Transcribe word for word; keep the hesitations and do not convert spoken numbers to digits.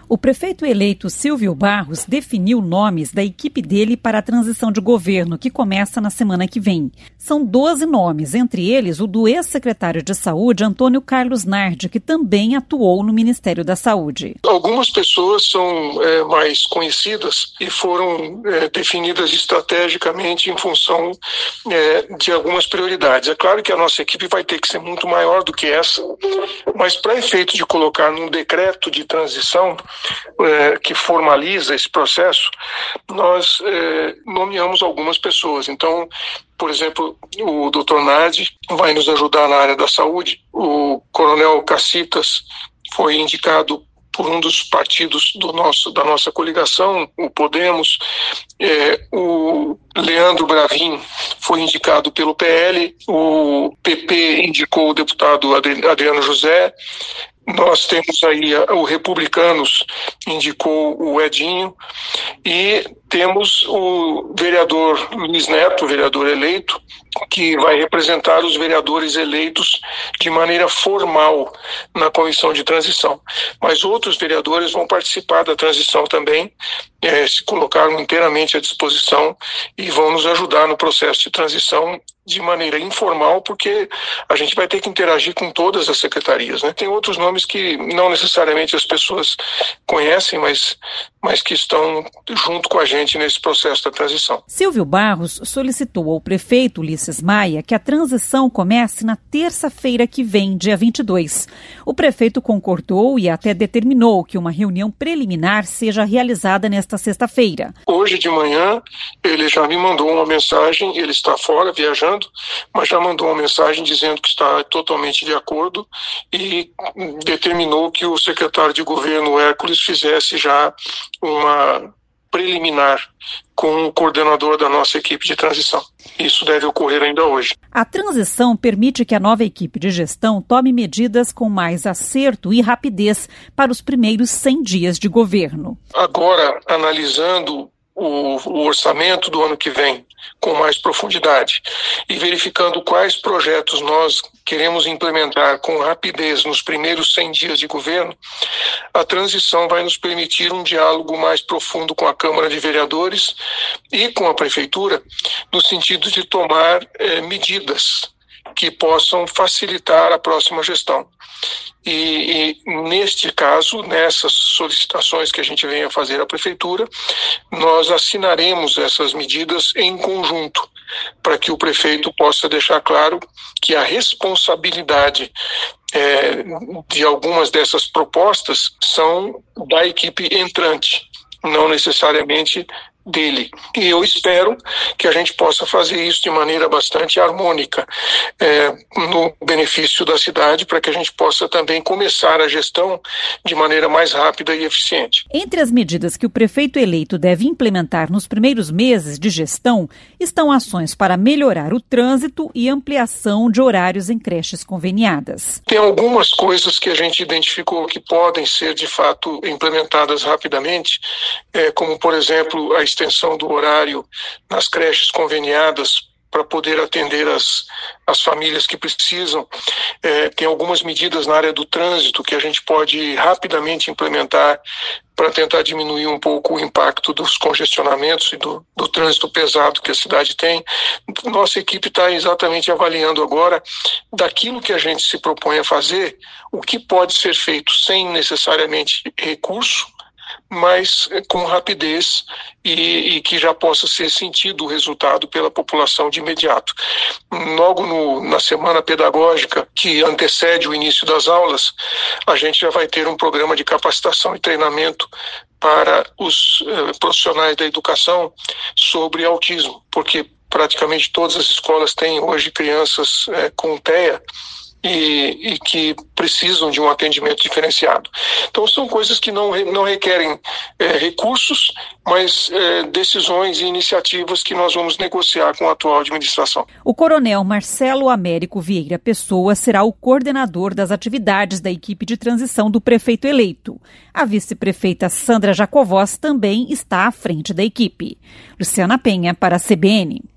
O prefeito eleito Silvio Barros definiu nomes da equipe dele para a transição de governo, que começa na semana que vem. São doze nomes, entre eles o do ex-secretário de Saúde, Antônio Carlos Nardi, que também atuou no Ministério da Saúde. Algumas pessoas são é, mais conhecidas e foram é, definidas estrategicamente em função é, de algumas prioridades. É claro que a nossa equipe vai ter que ser muito maior do que essa, mas para efeito de colocar num decreto de transição, É, que formaliza esse processo, nós é, nomeamos algumas pessoas. Então, por exemplo, o doutor Nardi vai nos ajudar na área da saúde, o coronel Cacitas foi indicado por um dos partidos do nosso, da nossa coligação, o Podemos, é, o Leandro Bravin foi indicado pelo P L, o P P indicou o deputado Adriano José. Nós temos aí o Republicanos, indicou o Edinho, e temos o vereador Luiz Neto, vereador eleito, que vai representar os vereadores eleitos de maneira formal na comissão de transição. Mas outros vereadores vão participar da transição também, é, se colocaram inteiramente à disposição e vão nos ajudar no processo de transição de maneira informal, porque a gente vai ter que interagir com todas as secretarias, né? Tem outros nomes que não necessariamente as pessoas conhecem, mas, mas que estão junto com a gente nesse processo da transição. Silvio Barros solicitou ao prefeito Ulisses Maia que a transição comece na terça-feira que vem, dia vinte e dois. O prefeito concordou e até determinou que uma reunião preliminar seja realizada nesta sexta-feira. Hoje de manhã ele já me mandou uma mensagem, ele está fora, viajando, mas já mandou uma mensagem dizendo que está totalmente de acordo e determinou que o secretário de governo Hércules fizesse já uma preliminar com o coordenador da nossa equipe de transição. Isso deve ocorrer ainda hoje. A transição permite que a nova equipe de gestão tome medidas com mais acerto e rapidez para os primeiros cem dias de governo. Agora, analisando o, o orçamento do ano que vem com mais profundidade e verificando quais projetos nós queremos implementar com rapidez nos primeiros cem dias de governo, a transição vai nos permitir um diálogo mais profundo com a Câmara de Vereadores e com a Prefeitura, no sentido de tomar eh, medidas que possam facilitar a próxima gestão. E, e neste caso, nessas solicitações que a gente vem a fazer à Prefeitura, nós assinaremos essas medidas em conjunto, para que o prefeito possa deixar claro que a responsabilidade é, de algumas dessas propostas são da equipe entrante, não necessariamente dele. E eu espero que a gente possa fazer isso de maneira bastante harmônica, é, no benefício da cidade, para que a gente possa também começar a gestão de maneira mais rápida e eficiente. Entre as medidas que o prefeito eleito deve implementar nos primeiros meses de gestão estão ações para melhorar o trânsito e ampliação de horários em creches conveniadas. Tem algumas coisas que a gente identificou que podem ser, de fato, implementadas rapidamente, é, como, por exemplo, a extensão do horário nas creches conveniadas para poder atender as, as famílias que precisam. É, tem algumas medidas na área do trânsito que a gente pode rapidamente implementar para tentar diminuir um pouco o impacto dos congestionamentos e do, do trânsito pesado que a cidade tem. Nossa equipe está exatamente avaliando agora, daquilo que a gente se propõe a fazer, o que pode ser feito sem necessariamente recurso, mas com rapidez e, e que já possa ser sentido o resultado pela população de imediato. Logo no, na semana pedagógica que antecede o início das aulas, a gente já vai ter um programa de capacitação e treinamento para os eh, profissionais da educação sobre autismo, porque praticamente todas as escolas têm hoje crianças eh, com T E A, E, e que precisam de um atendimento diferenciado. Então são coisas que não, não requerem é, recursos, mas é, decisões e iniciativas que nós vamos negociar com a atual administração. O coronel Marcelo Américo Vieira Pessoa será o coordenador das atividades da equipe de transição do prefeito eleito. A vice-prefeita Sandra Jacovós também está à frente da equipe. Luciana Penha, para a C B N.